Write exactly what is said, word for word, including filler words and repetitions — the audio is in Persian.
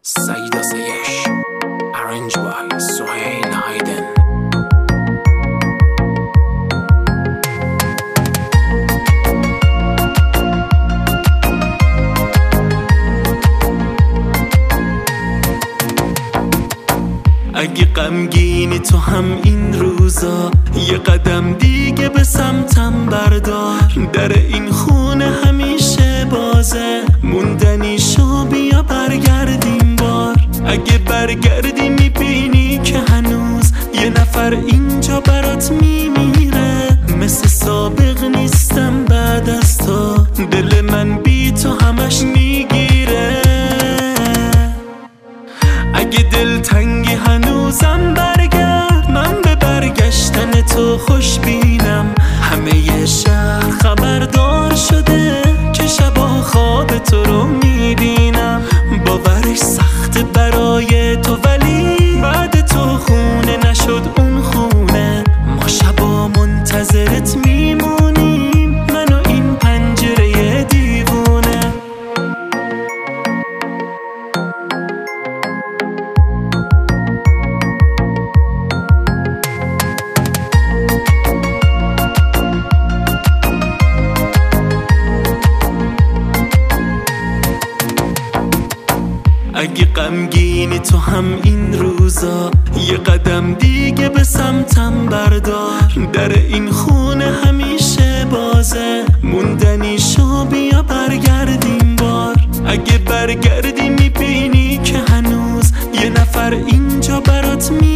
Saida Sayesh, arranged by Suhail Hayden. اگه غمگینی تو هم این روزا، یه قدم دیگه به سمتم بردار. در این خونه همیشه بازه، موندنی شو بیا برگردیم بار. اگه برگردی میبینی که هنوز یه نفر اینجا برات میمیره. مثل سابق نیستم بعد از تو، دل من بی تو همش میگیره. اگه دل تنگی هنوزم برگرد، من به برگشتن تو خوش بینم. همه شهر خبردار شده که شبا خواب تو رو میبینم. باورش سخته برای تو ولی بعد تو خونه نشد اون خونه. ما شبا منتظرت میمونیم، من و این پنجره دیوونه. اگه غمگینی تو هم این روزا، یه قدم دیگه به سمتم بردار. در این خونه همیشه بازه، موندنی شو بیا برگردیم بار. اگه برگردی میبینی که هنوز یه نفر اینجا برات می